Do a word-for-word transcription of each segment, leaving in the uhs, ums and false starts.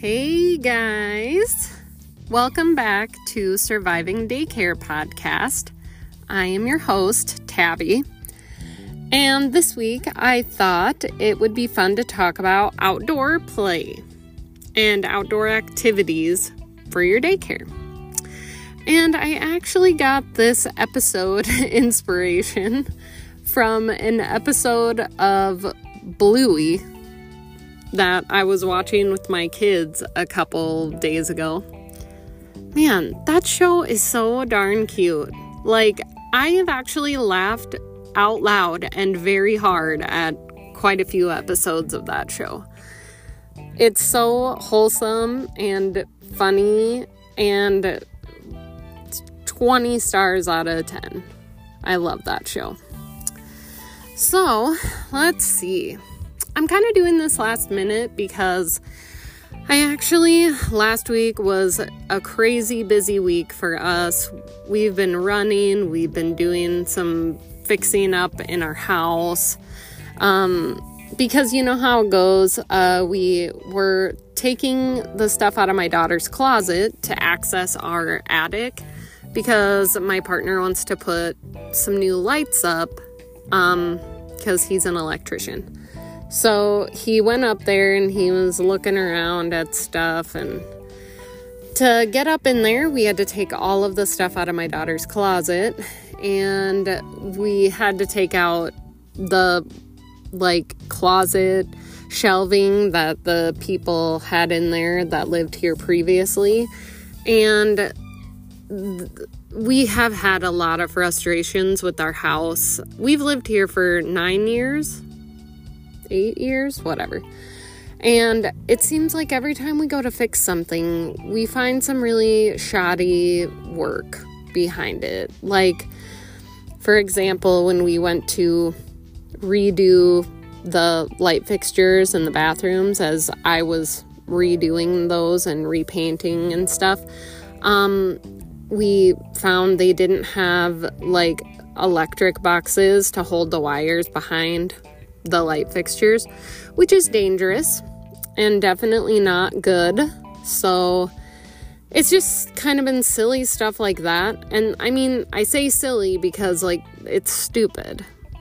Hey guys, welcome back to Surviving Daycare Podcast. I am your host, Tabby, and this week I thought it would be fun to talk about outdoor play and outdoor activities for your daycare. And I actually got this episode inspiration from an episode of Bluey that I was watching with my kids a couple days ago. Man, that show is so darn cute. Like, I have actually laughed out loud and very hard at quite a few episodes of that show. It's so wholesome and funny, and twenty stars out of ten. I love that show. So, let's see. I'm kind of doing this last minute because I actually, last week was a crazy busy week for us. We've been running, we've been doing some fixing up in our house. Um, because you know how it goes, uh, we were taking the stuff out of my daughter's closet to access our attic because my partner wants to put some new lights up, um, because he's an electrician. So he went up there and he was looking around at stuff, and to get up in there, we had to take all of the stuff out of my daughter's closet, and we had to take out the, like, closet shelving that the people had in there that lived here previously, and th- we have had a lot of frustrations with our house. We've lived here for nine years. eight years, whatever. And it seems like every time we go to fix something, we find some really shoddy work behind it. Like, for example, when we went to redo the light fixtures in the bathrooms, as I was redoing those and repainting and stuff, um, we found they didn't have, like, electric boxes to hold the wires behind the light fixtures, which is dangerous and definitely not good. So it's just kind of been silly stuff like that. And I mean, I say silly because, like, it's stupid.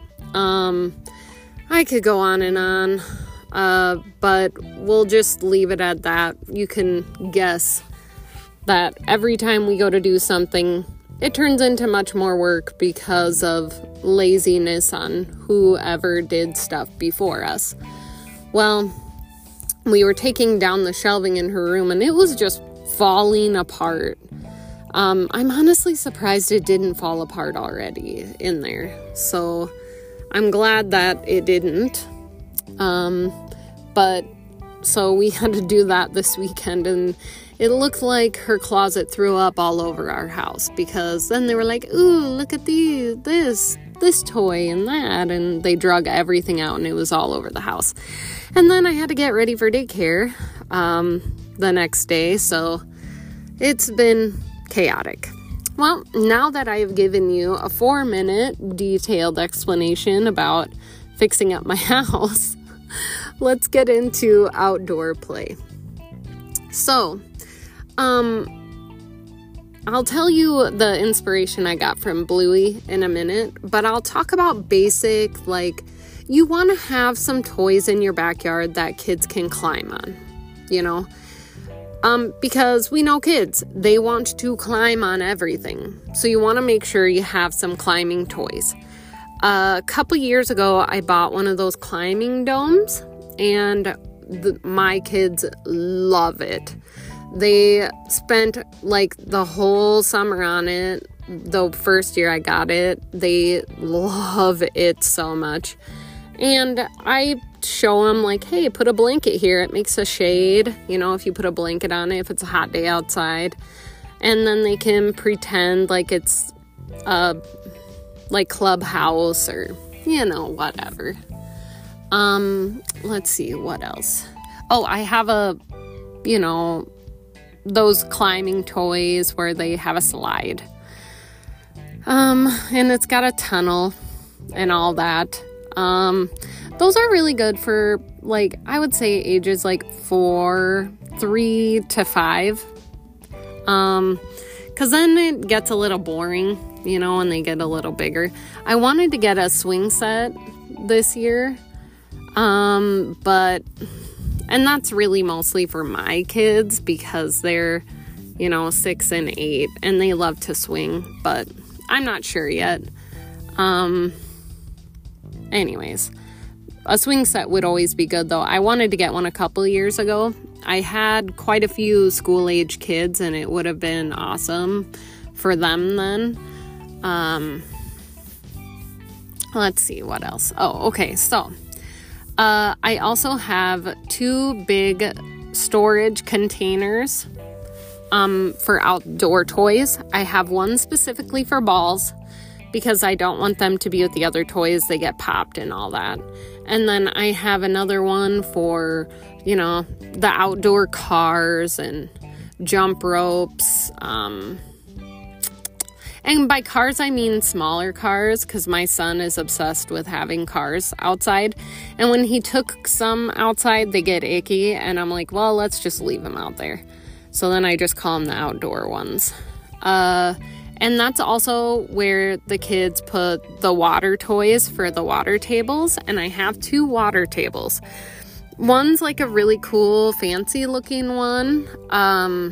Um, I could go on and on, uh, but we'll just leave it at that. You can guess that every time we go to do something, it turns into much more work because of laziness on whoever did stuff before us. Well, we were taking down the shelving in her room and it was just falling apart. Um, I'm honestly surprised it didn't fall apart already in there. So I'm glad that it didn't. Um, but so we had to do that this weekend, and it looked like her closet threw up all over our house, because then they were like, ooh, look at the, this, this toy and that, and they drug everything out and it was all over the house. And then I had to get ready for daycare um, the next day, so it's been chaotic. Well, now that I have given you a four minute detailed explanation about fixing up my house, let's get into outdoor play. So, um, I'll tell you the inspiration I got from Bluey in a minute, but I'll talk about basic, like, you want to have some toys in your backyard that kids can climb on, you know, um, because we know kids, they want to climb on everything. So you want to make sure you have some climbing toys. Uh, a couple years ago, I bought one of those climbing domes, and the, my kids love it. They spent, like, the whole summer on it. The first year I got it, they love it so much. And I show them, like, hey, put a blanket here. It makes a shade, you know, if you put a blanket on it, if it's a hot day outside. And then they can pretend like it's a, like, clubhouse or, you know, whatever. Um, let's see, what else? Oh, I have a, you know, those climbing toys where they have a slide. Um, and it's got a tunnel and all that. Um, those are really good for, like, I would say ages like four three to five. Um, cause then it gets a little boring, you know, when they get a little bigger. I wanted to get a swing set this year. Um, but, and that's really mostly for my kids because they're, you know, six and eight and they love to swing, but I'm not sure yet. Um, anyways, a swing set would always be good though. I wanted to get one a couple years ago. I had quite a few school age kids and it would have been awesome for them then. Um, let's see what else. Oh, okay. So, uh, I also have two big storage containers, um, for outdoor toys. I have one specifically for balls because I don't want them to be with the other toys. They get popped and all that. And then I have another one for, you know, the outdoor cars and jump ropes. Um, and by cars, I mean smaller cars because my son is obsessed with having cars outside. And when he took some outside, they get icky. And I'm like, well, let's just leave them out there. So then I just call them the outdoor ones. Uh... And that's also where the kids put the water toys for the water tables. And I have two water tables. One's like a really cool, fancy looking one. Um,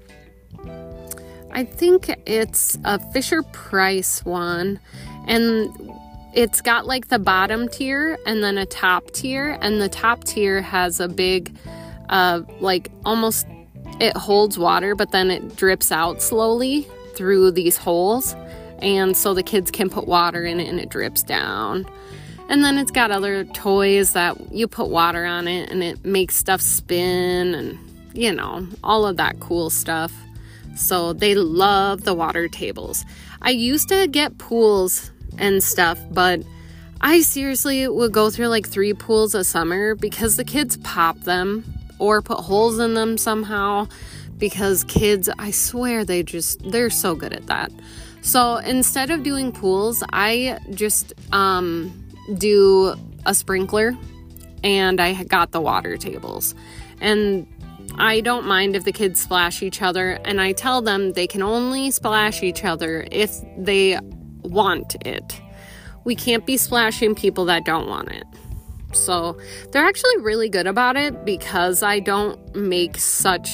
I think it's a Fisher-Price one. And it's got like the bottom tier and then a top tier. And the top tier has a big, uh, like almost, it holds water, but then it drips out slowly through these holes, and so the kids can put water in it and it drips down. And then it's got other toys that you put water on it and it makes stuff spin and, you know, all of that cool stuff. So they love the water tables. I used to get pools and stuff, but I seriously would go through like three pools a summer because the kids pop them or put holes in them somehow. Because kids, I swear, they just, they're so good at that. So instead of doing pools, I just um, do a sprinkler and I got the water tables. And I don't mind if the kids splash each other. And I tell them they can only splash each other if they want it. We can't be splashing people that don't want it. So they're actually really good about it because I don't make such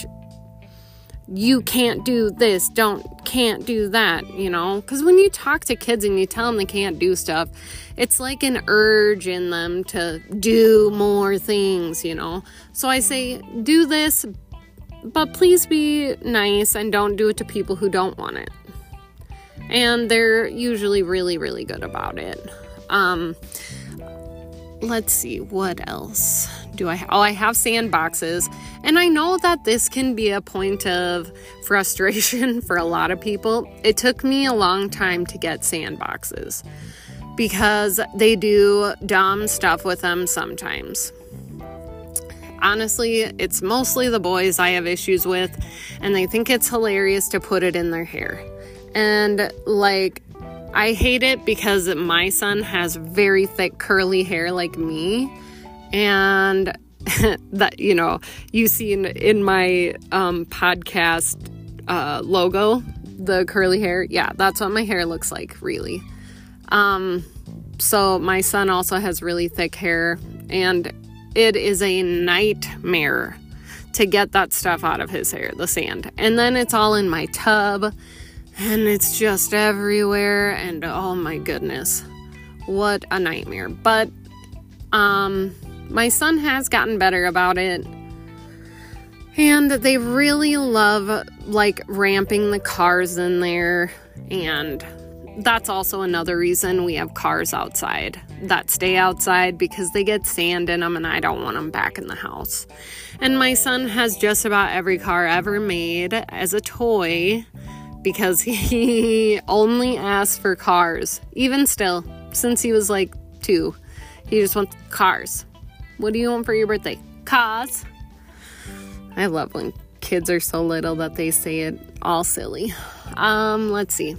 you can't do this, don't, can't do that, you know? Because when you talk to kids and you tell them they can't do stuff, it's like an urge in them to do more things, you know? So I say, do this, but please be nice and don't do it to people who don't want it. And they're usually really, really good about it. Um, let's see, what else do I have? Oh, I have sandboxes. And I know that this can be a point of frustration for a lot of people. It took me a long time to get sandboxes because they do dumb stuff with them sometimes. Honestly, it's mostly the boys I have issues with, and they think it's hilarious to put it in their hair. And like, I hate it because my son has very thick curly hair like me, and that, you know, you see in, in my um, podcast uh, logo, the curly hair. Yeah, that's what my hair looks like, really. Um, so my son also has really thick hair, and it is a nightmare to get that stuff out of his hair, the sand. And then it's all in my tub, and it's just everywhere, and oh my goodness, what a nightmare. But um, my son has gotten better about it, and they really love, like, ramping the cars in there, and that's also another reason we have cars outside that stay outside, because they get sand in them and I don't want them back in the house. And my son has just about every car ever made as a toy because he only asks for cars. Even still, since he was like two, he just wants cars. What do you want for your birthday? Cars. I love when kids are so little that they say it all silly. Um, let's see.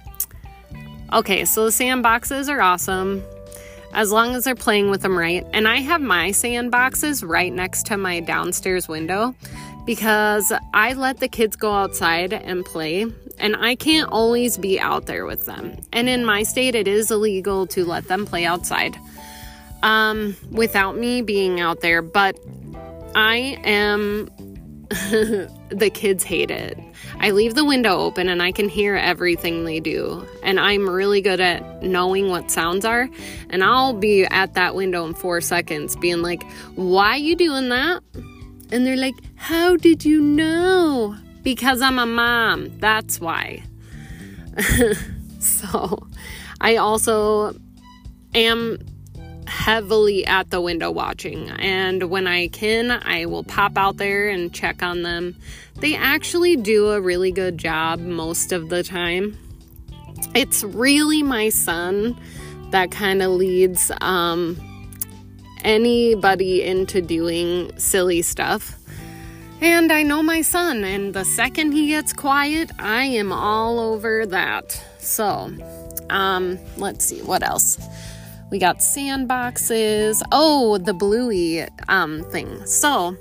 Okay, so the sandboxes are awesome as long as they're playing with them right. And I have my sandboxes right next to my downstairs window because I let the kids go outside and play, and I can't always be out there with them. And in my state, it is illegal to let them play outside um, without me being out there. But I am, the kids hate it. I leave the window open and I can hear everything they do. And I'm really good at knowing what sounds are. And I'll be at that window in four seconds being like, why are you doing that? And they're like, how did you know? Because I'm a mom. That's why. So I also am heavily at the window watching. And when I can, I will pop out there and check on them. They actually do a really good job most of the time. It's really my son that kind of leads um, anybody into doing silly stuff. And I know my son, and the second he gets quiet, I am all over that. So, um, let's see, what else? We got sandboxes. Oh, the Bluey um, thing. So,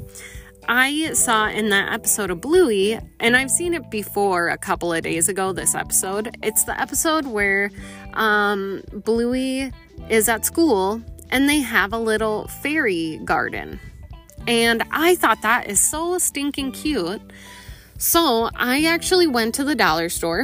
I saw in that episode of Bluey, and I've seen it before a couple of days ago, this episode. It's the episode where um, Bluey is at school, and they have a little fairy garden. And I thought that is so stinking cute. So I actually went to the dollar store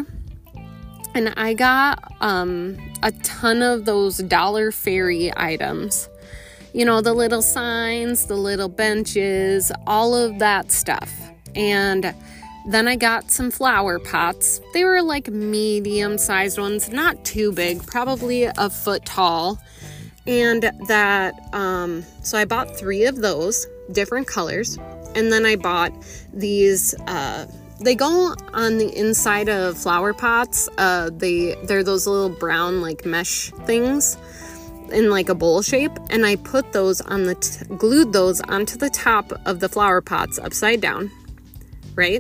and I got um, a ton of those Dollar Fairy items. You know, the little signs, the little benches, all of that stuff. And then I got some flower pots. They were like medium-sized ones, not too big, probably a foot tall. And that, um, so I bought three of those, different colors. And then I bought these, uh, they go on the inside of flower pots. Uh, they, they're those little brown, like, mesh things in, like, a bowl shape. And I put those on the, t- glued those onto the top of the flower pots upside down, right?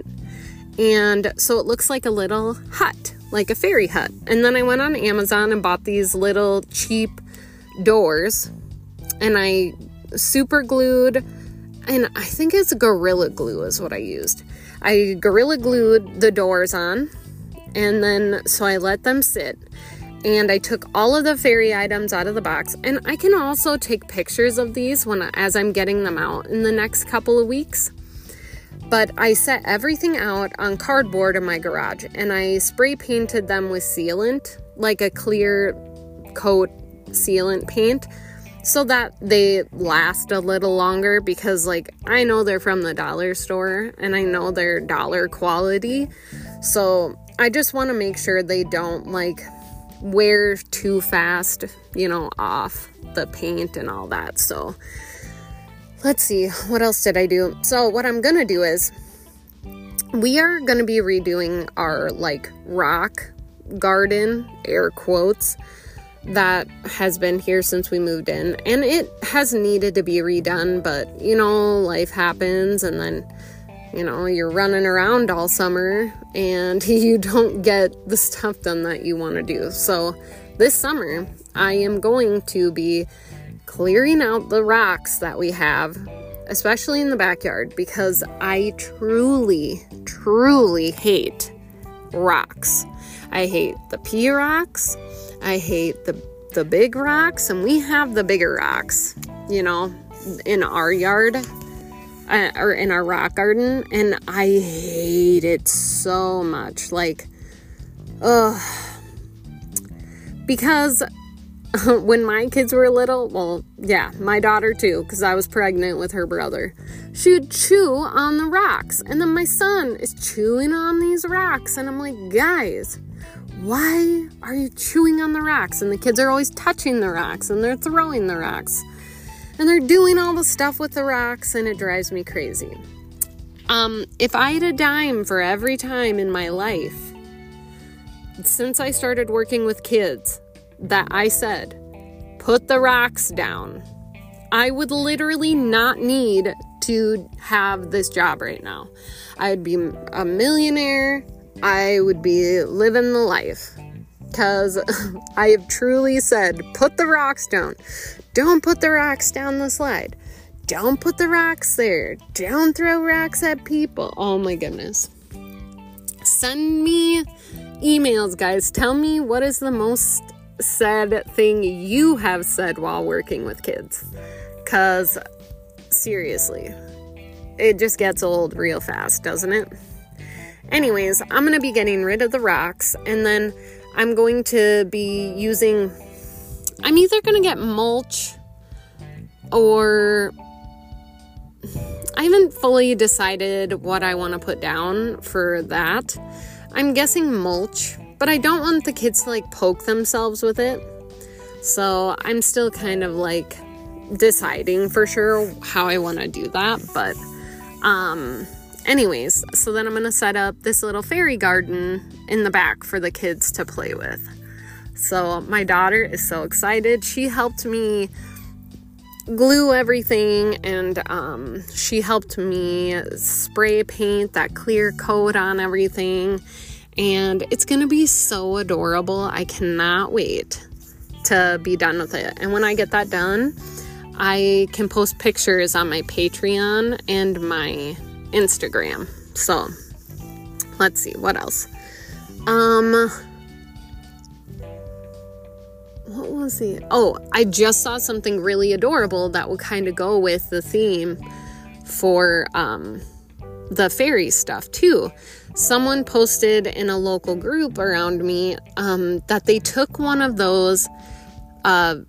And so it looks like a little hut, like a fairy hut. And then I went on Amazon and bought these little cheap doors, and I super glued, and I think it's Gorilla Glue is what I used. I Gorilla Glued the doors on, and then so I let them sit, and I took all of the fairy items out of the box. And I can also take pictures of these when as I'm getting them out in the next couple of weeks. But I set everything out on cardboard in my garage, and I spray painted them with sealant, like a clear coat sealant paint, so that they last a little longer, because like I know they're from the dollar store and I know they're dollar quality, so I just want to make sure they don't like wear too fast, you know, off the paint and all that. So let's see, what else did I do? So what I'm gonna do is we are gonna be redoing our like rock garden, air quotes, that has been here since we moved in, and it has needed to be redone, but you know, life happens, and then you know, you're running around all summer and you don't get the stuff done that you want to do. So this summer I am going to be clearing out the rocks that we have, especially in the backyard, because I truly truly hate rocks. I hate the pea rocks. I hate the the big rocks, and we have the bigger rocks, you know, in our yard, uh, or in our rock garden, and I hate it so much. Like, ugh. Because when my kids were little, well, yeah, my daughter too, because I was pregnant with her brother, she would chew on the rocks, and then my son is chewing on these rocks, and I'm like, guys, why are you chewing on the rocks? And the kids are always touching the rocks, and they're throwing the rocks, and they're doing all the stuff with the rocks, and it drives me crazy. Um, if I had a dime for every time in my life since I started working with kids that I said, put the rocks down, I would literally not need to have this job right now. I would be a millionaire. I would be living the life, because I have truly said, put the rocks down. Don't put the rocks down the slide. don't put the rocks there. Don't throw rocks at people. Oh my goodness. Send me emails, guys. Tell me what is the most said thing you have said while working with kids. Because seriously, it just gets old real fast, doesn't it? Anyways, I'm going to be getting rid of the rocks, and then I'm going to be using, I'm either going to get mulch, or I haven't fully decided what I want to put down for that. I'm guessing mulch, but I don't want the kids to like poke themselves with it. So I'm still kind of like deciding for sure how I want to do that. But um, anyways, so then I'm going to set up this little fairy garden in the back for the kids to play with. So my daughter is so excited. She helped me glue everything, and um, she helped me spray paint that clear coat on everything, and it's gonna be so adorable. I cannot wait to be done with it. And when I get that done, I can post pictures on my Patreon and my Instagram. So let's see what else. Um What was it? Oh, I just saw something really adorable that would kind of go with the theme for um, the fairy stuff too. Someone posted in a local group around me um, that they took one of those, uh,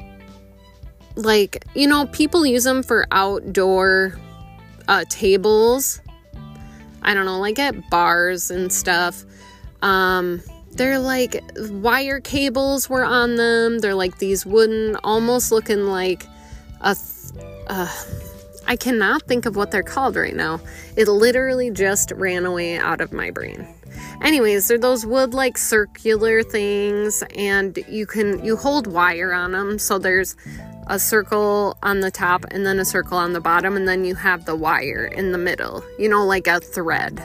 like, you know, people use them for outdoor uh, tables. I don't know, like at bars and stuff. Um... They're like wire cables were on them. They're like these wooden, almost looking like a, th- uh, I cannot think of what they're called right now. It literally just ran away out of my brain. Anyways, they're those wood like circular things, and you can, you hold wire on them. So there's a circle on the top and then a circle on the bottom, and then you have the wire in the middle, you know, like a thread.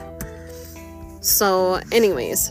So anyways,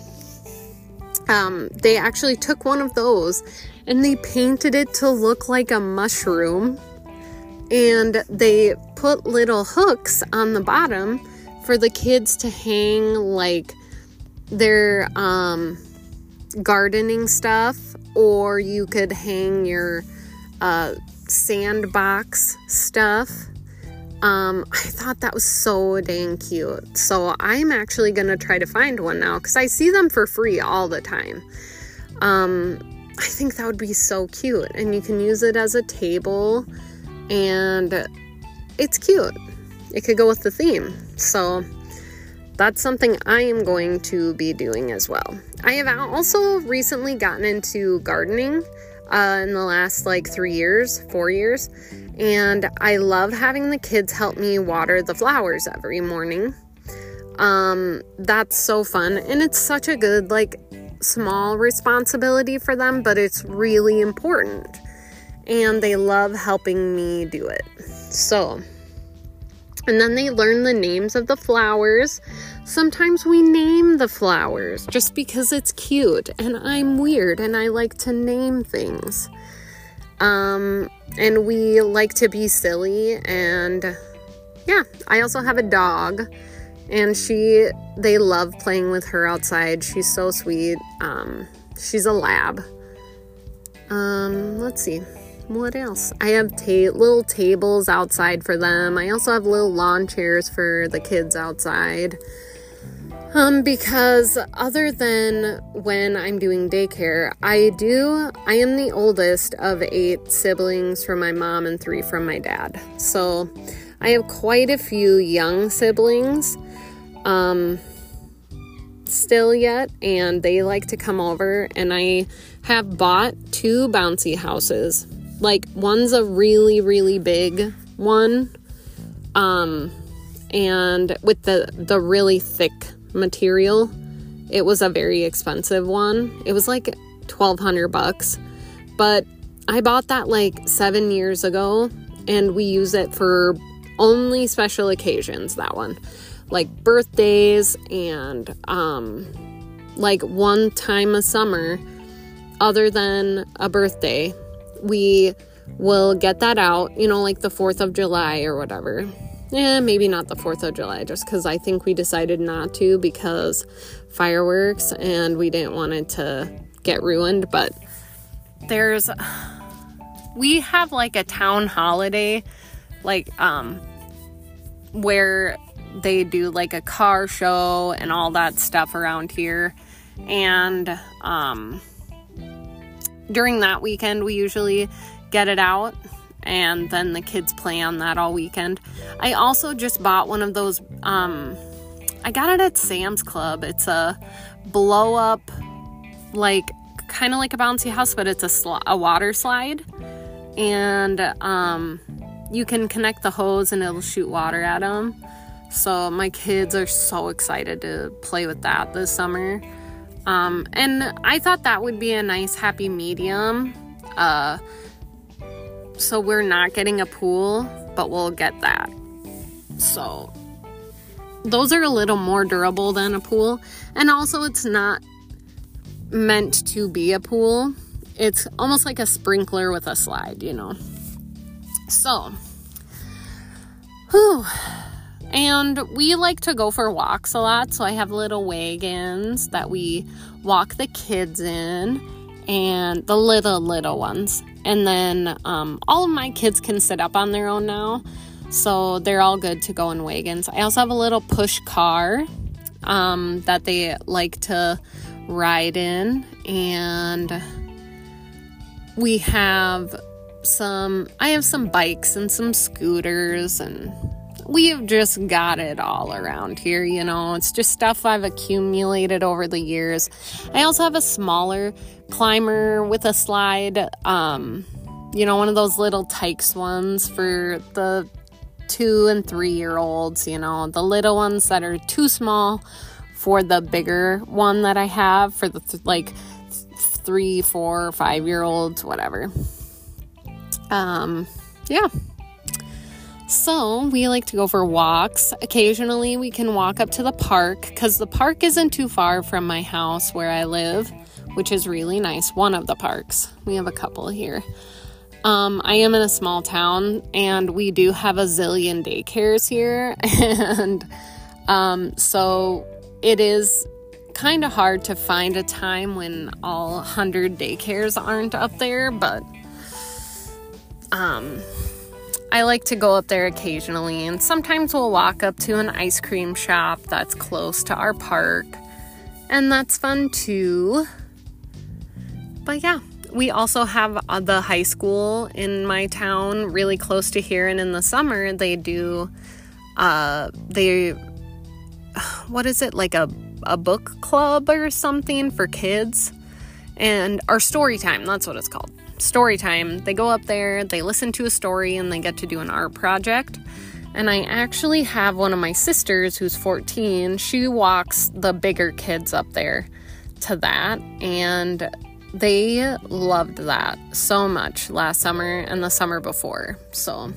Um, they actually took one of those and they painted it to look like a mushroom, and they put little hooks on the bottom for the kids to hang like their um, gardening stuff, or you could hang your uh, sandbox stuff. Um, I thought that was so dang cute. So I'm actually going to try to find one now, because I see them for free all the time. Um, I think that would be so cute. And you can use it as a table, and it's cute. It could go with the theme. So that's something I am going to be doing as well. I have also recently gotten into gardening uh, in the last like three years, four years. And I love having the kids help me water the flowers every morning. Um, that's so fun. And it's such a good, like, small responsibility for them, but it's really important. And they love helping me do it. So, and then they learn the names of the flowers. Sometimes we name the flowers just because it's cute. And I'm weird and I like to name things. Um, and we like to be silly, and yeah, I also have a dog, and she, they love playing with her outside. She's so sweet. Um, she's a lab. Um, let's see, what else? I have ta- little tables outside for them. I also have little lawn chairs for the kids outside. Um, because other than when I'm doing daycare, I do, I am the oldest of eight siblings from my mom and three from my dad. So I have quite a few young siblings, um, still yet, and they like to come over, and I have bought two bouncy houses. Like, one's a really, really big one, um, and with the, the really thick material. It was a very expensive one. It was like twelve hundred bucks, but I bought that like seven years ago, and we use it for only special occasions. That one, like birthdays, and um like one time a summer, other than a birthday, we we'll get that out, you know, like the fourth of July or whatever. Yeah, maybe not the fourth of July, just because I think we decided not to because fireworks and we didn't want it to get ruined. But there's, we have like a town holiday, like, um, where they do like a car show and all that stuff around here. And, um, during that weekend, we usually get it out. And then the kids play on that all weekend. I also just bought one of those, um, I got it at Sam's Club. It's a blow up, like, kind of like a bouncy house, but it's a, sl- a water slide. And, um, you can connect the hose and it'll shoot water at them. So my kids are so excited to play with that this summer. Um, and I thought that would be a nice happy medium, uh, so we're not getting a pool, but we'll get that. So those are a little more durable than a pool. And also it's not meant to be a pool. It's almost like a sprinkler with a slide, you know. So, whew. And we like to go for walks a lot. So I have little wagons that we walk the kids in, and the little, little ones. And then um, all of my kids can sit up on their own now, so they're all good to go in wagons. I also have a little push car um, that they like to ride in, and we have some, I have some bikes and some scooters, and we've just got it all around here, you know. It's just stuff I've accumulated over the years. I also have a smaller climber with a slide, um, you know, one of those little Tykes ones for the two and three year olds, you know, the little ones that are too small for the bigger one that I have for the th- like three, four, five year olds, whatever. Um, yeah. So we like to go for walks. Occasionally we can walk up to the park because the park isn't too far from my house where I live, which is really nice. One of the parks. We have a couple here. Um, I am in a small town, and we do have a zillion daycares here. And um, so it is kind of hard to find a time when all one hundred daycares aren't up there. But um, I like to go up there occasionally. And sometimes we'll walk up to an ice cream shop that's close to our park. And that's fun too. But yeah, we also have uh, the high school in my town really close to here. And in the summer, they do, uh, they, what is it? Like a, a book club or something for kids. And, or story time, that's what it's called. Story time. They go up there, they listen to a story, and they get to do an art project. And I actually have one of my sisters who's fourteen. She walks the bigger kids up there to that. And they loved that so much last summer and the summer before. So,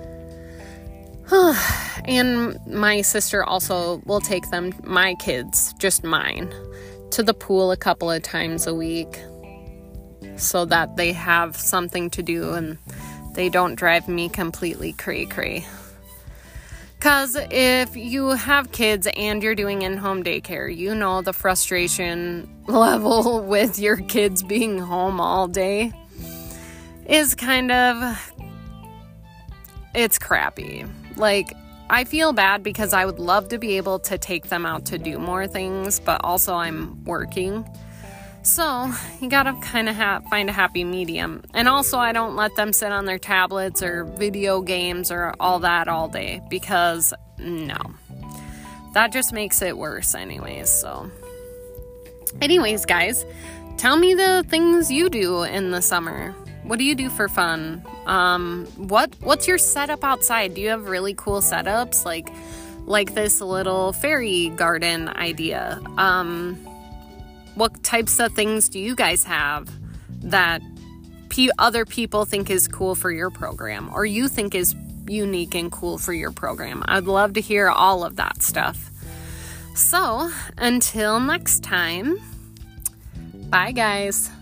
and my sister also will take them, my kids, just mine, to the pool a couple of times a week so that they have something to do and they don't drive me completely cray-cray. Because if you have kids and you're doing in-home daycare, you know the frustration level with your kids being home all day is kind of, it's crappy. Like, I feel bad because I would love to be able to take them out to do more things, but also I'm working. So you gotta kind of ha- find a happy medium. And also I don't let them sit on their tablets or video games or all that all day, because no, that just makes it worse anyways. So anyways, guys, tell me the things you do in the summer. What do you do for fun? Um, what what's your setup outside? Do you have really cool setups like like this little fairy garden idea? Um, What types of things do you guys have that pe- other people think is cool for your program, or you think is unique and cool for your program? I'd love to hear all of that stuff. So, until next time, bye guys.